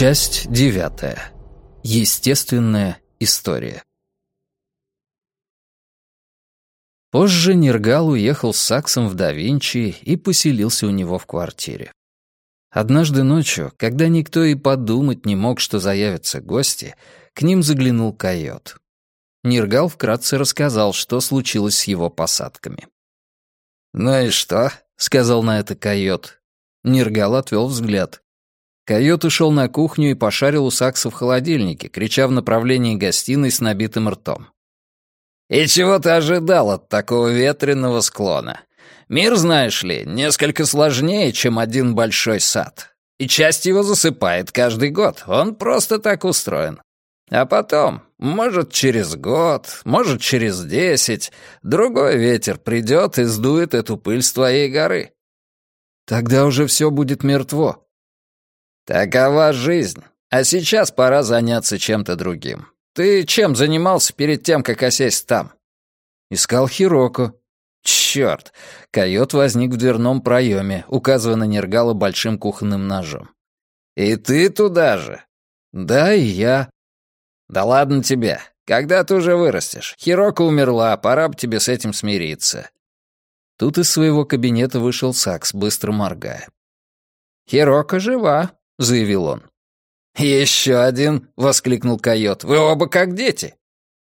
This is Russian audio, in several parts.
Часть 9. Естественная история. Позже Ниргал уехал с Саксом в Да-Винчи и поселился у него в квартире. Однажды ночью, когда никто и подумать не мог, что заявятся гости, к ним заглянул койот. Ниргал вкратце рассказал, что случилось с его посадками. «Ну и что?» — сказал на это койот. Ниргал отвел взгляд. Койот ушел на кухню и пошарил у Сакса в холодильнике, крича в направлении гостиной с набитым ртом. «И чего ты ожидал от такого ветреного склона? Мир, знаешь ли, несколько сложнее, чем один большой сад. И часть его засыпает каждый год, он просто так устроен. А потом, может, через год, может, через 10, другой ветер придет и сдует эту пыль с твоей горы. Тогда уже все будет мертво». «Такова жизнь. А сейчас пора заняться чем-то другим. Ты чем занимался перед тем, как осесть там?» «Искал Хироко». «Чёрт!» Койот возник в дверном проеме, указывая на Ниргала большим кухонным ножом. «И ты туда же?» «Да, и я». «Да ладно тебе. Когда ты уже вырастешь? Хироко умерла, пора бы тебе с этим смириться». Тут из своего кабинета вышел Сакс, быстро моргая. «Хироко жива», — заявил он. «Еще один!» — воскликнул койот. «Вы оба как дети!»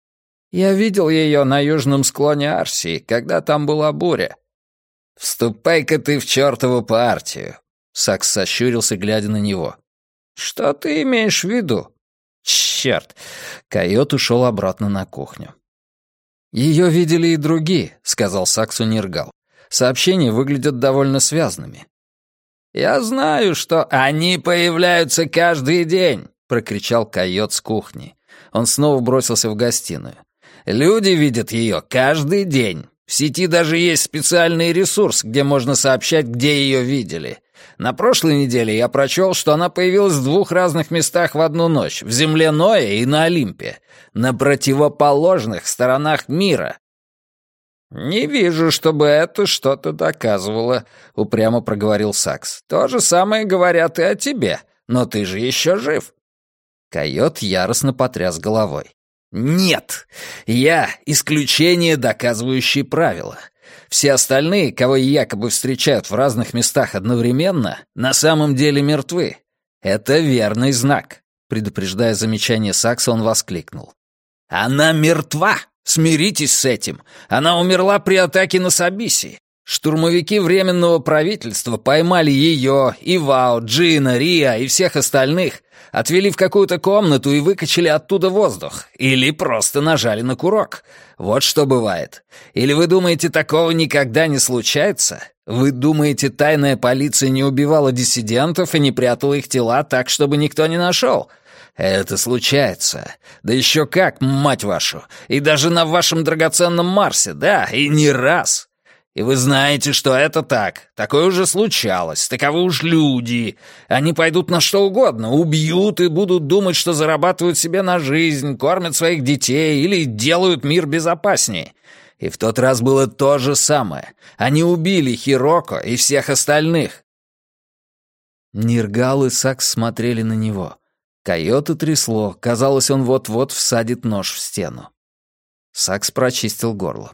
«Я видел ее на южном склоне Арсии, когда там была буря». «Вступай-ка ты в чертову партию!» Сакс сощурился, глядя на него. «Что ты имеешь в виду?» «Черт!» Койот ушел обратно на кухню. «Ее видели и другие», — сказал Саксу Ниргал. «Сообщения выглядят довольно связанными». «Я знаю, что они появляются каждый день», — прокричал койот с кухни. Он снова бросился в гостиную. «Люди видят ее каждый день. В сети даже есть специальный ресурс, где можно сообщать, где ее видели. На прошлой неделе я прочел, что она появилась в 2 разных местах в одну ночь, в земле Ноя и на Олимпе, на противоположных сторонах мира». «Не вижу, чтобы это что-то доказывало», — упрямо проговорил Сакс. «То же самое говорят и о тебе, но ты же еще жив». Койот яростно потряс головой. «Нет! Я — исключение, доказывающее правило. Все остальные, кого якобы встречают в разных местах одновременно, на самом деле мертвы. Это верный знак», — предупреждая замечание Сакса, он воскликнул. «Она мертва! Смиритесь с этим. Она умерла при атаке на Сабиси. Штурмовики Временного правительства поймали ее, Ивао, Джина, Риа и всех остальных, отвели в какую-то комнату и выкачали оттуда воздух. Или просто нажали на курок. Вот что бывает. Или вы думаете, такого никогда не случается? Вы думаете, тайная полиция не убивала диссидентов и не прятала их тела так, чтобы никто не нашел? Это случается. Да еще как, мать вашу. И даже на вашем драгоценном Марсе, да, и не раз. И вы знаете, что это так. Такое уже случалось. Таковы уж люди. Они пойдут на что угодно, убьют и будут думать, что зарабатывают себе на жизнь, кормят своих детей или делают мир безопаснее. И в тот раз было то же самое. Они убили Хироко и всех остальных. Ниргал и Сакс смотрели на него. Койота трясло, казалось, он вот-вот всадит нож в стену. Сакс прочистил горло.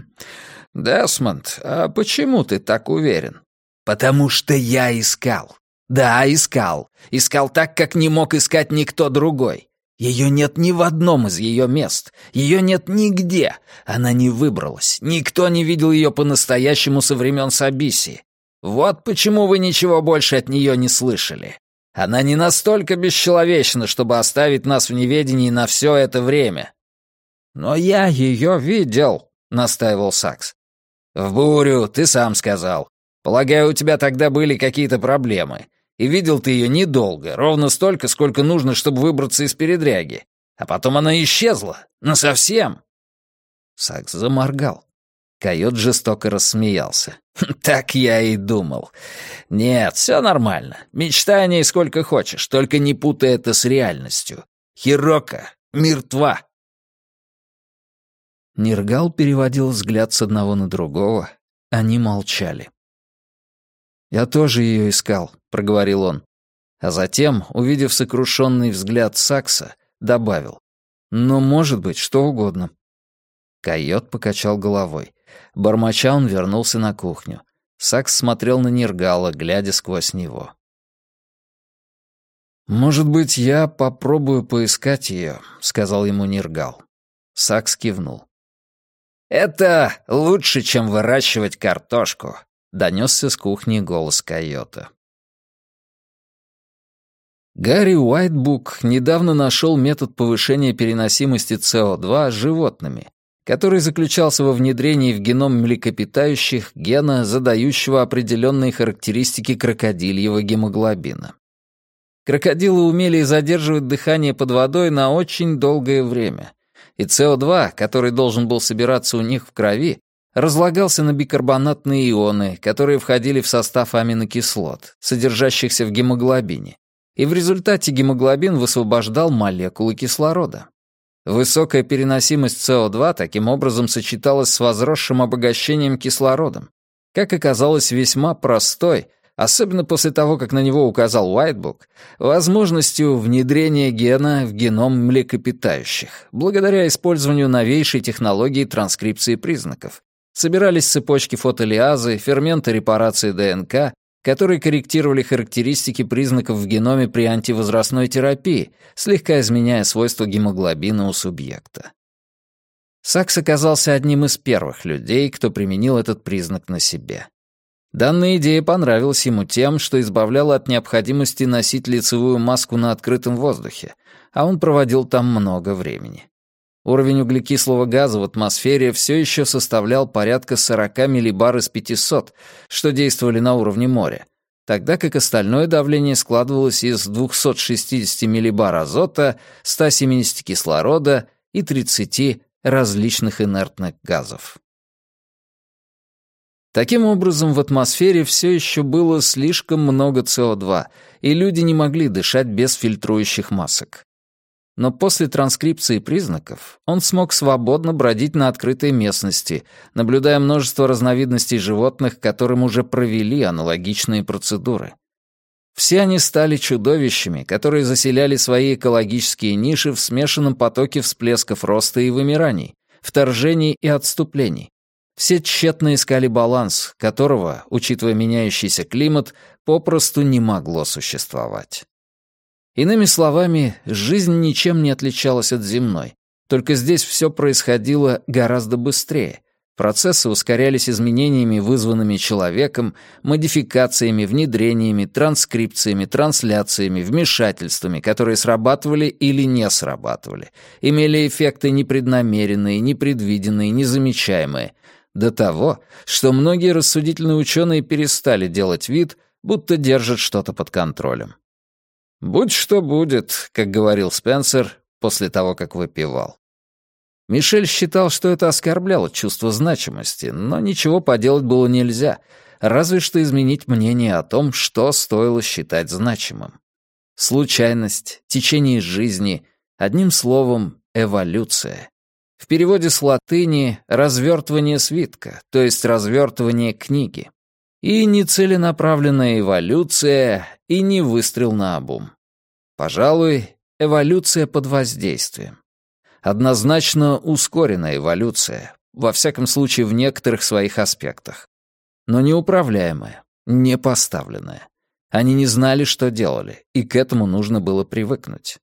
«Десмонд, а почему ты так уверен?» «Потому что я искал. Да, искал. Искал так, как не мог искать никто другой. Ее нет ни в одном из ее мест. Ее нет нигде. Она не выбралась. Никто не видел ее по-настоящему со времен Сабиси. Вот почему вы ничего больше от нее не слышали. Она не настолько бесчеловечна, чтобы оставить нас в неведении на все это время». «Но я ее видел», — настаивал Сакс. «В бурю, ты сам сказал. Полагаю, у тебя тогда были какие-то проблемы. И видел ты ее недолго, ровно столько, сколько нужно, чтобы выбраться из передряги. А потом она исчезла. Насовсем». Сакс заморгал. Койот жестоко рассмеялся. «Так я и думал. Нет, все нормально. Мечтай о ней сколько хочешь, только не путай это с реальностью. Хироко мертва». Ниргал переводил взгляд с одного на другого. Они молчали. «Я тоже ее искал», — проговорил он. А затем, увидев сокрушенный взгляд Сакса, добавил: «Но может быть что угодно». Койот покачал головой. Бормоча, он вернулся на кухню. Сакс смотрел на Нергала, глядя сквозь него. «Может быть, я попробую поискать ее», — сказал ему Нергал. Сакс кивнул. «Это лучше, чем выращивать картошку», — донесся с кухни голос койота. Гарри Уайтбук недавно нашел метод повышения переносимости СО2 животными, который заключался во внедрении в геном млекопитающих гена, задающего определенные характеристики крокодильего гемоглобина. Крокодилы умели задерживать дыхание под водой на очень долгое время, и СО2, который должен был собираться у них в крови, разлагался на бикарбонатные ионы, которые входили в состав аминокислот, содержащихся в гемоглобине, и в результате гемоглобин высвобождал молекулы кислорода. Высокая переносимость СО2 таким образом сочеталась с возросшим обогащением кислородом, как оказалось весьма простой, особенно после того, как на него указал Уайтбук, возможностью внедрения гена в геном млекопитающих, благодаря использованию новейшей технологии транскрипции признаков. Собирались цепочки фотолиазы, ферменты репарации ДНК, которые корректировали характеристики признаков в геноме при антивозрастной терапии, слегка изменяя свойства гемоглобина у субъекта. Сакс оказался одним из первых людей, кто применил этот признак на себе. Данная идея понравилась ему тем, что избавляла от необходимости носить лицевую маску на открытом воздухе, а он проводил там много времени. Уровень углекислого газа в атмосфере все еще составлял порядка 40 миллибар из 500, что действовали на уровне моря, тогда как остальное давление складывалось из 260 миллибар азота, 170 кислорода и 30 различных инертных газов. Таким образом, в атмосфере все еще было слишком много СО2, и люди не могли дышать без фильтрующих масок. Но после транскрипции признаков он смог свободно бродить на открытой местности, наблюдая множество разновидностей животных, которым уже провели аналогичные процедуры. Все они стали чудовищами, которые заселяли свои экологические ниши в смешанном потоке всплесков роста и вымираний, вторжений и отступлений. Все тщетно искали баланс, которого, учитывая меняющийся климат, попросту не могло существовать. Иными словами, жизнь ничем не отличалась от земной, только здесь все происходило гораздо быстрее. Процессы ускорялись изменениями, вызванными человеком, модификациями, внедрениями, транскрипциями, трансляциями, вмешательствами, которые срабатывали или не срабатывали, имели эффекты непреднамеренные, непредвиденные, незамечаемые, до того, что многие рассудительные ученые перестали делать вид, будто держат что-то под контролем. «Будь что будет», как говорил Спенсер после того, как выпивал. Мишель считал, что это оскорбляло чувство значимости, но ничего поделать было нельзя, разве что изменить мнение о том, что стоило считать значимым. Случайность, течение жизни, одним словом, эволюция. В переводе с латыни «развертывание свитка», то есть развертывание книги. И не целенаправленная эволюция, и не выстрел наобум. Пожалуй, эволюция под воздействием. Однозначно ускоренная эволюция, во всяком случае в некоторых своих аспектах. Но неуправляемая, не поставленная. Они не знали, что делали, и к этому нужно было привыкнуть.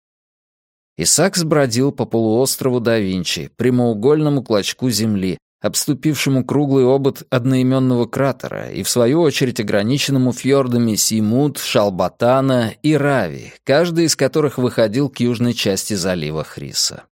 Исаак бродил по полуострову да-Винчи, прямоугольному клочку земли, обступившему круглый обод одноименного кратера и, в свою очередь, ограниченному фьордами Симут, Шалбатана и Рави, каждый из которых выходил к южной части залива Хриса.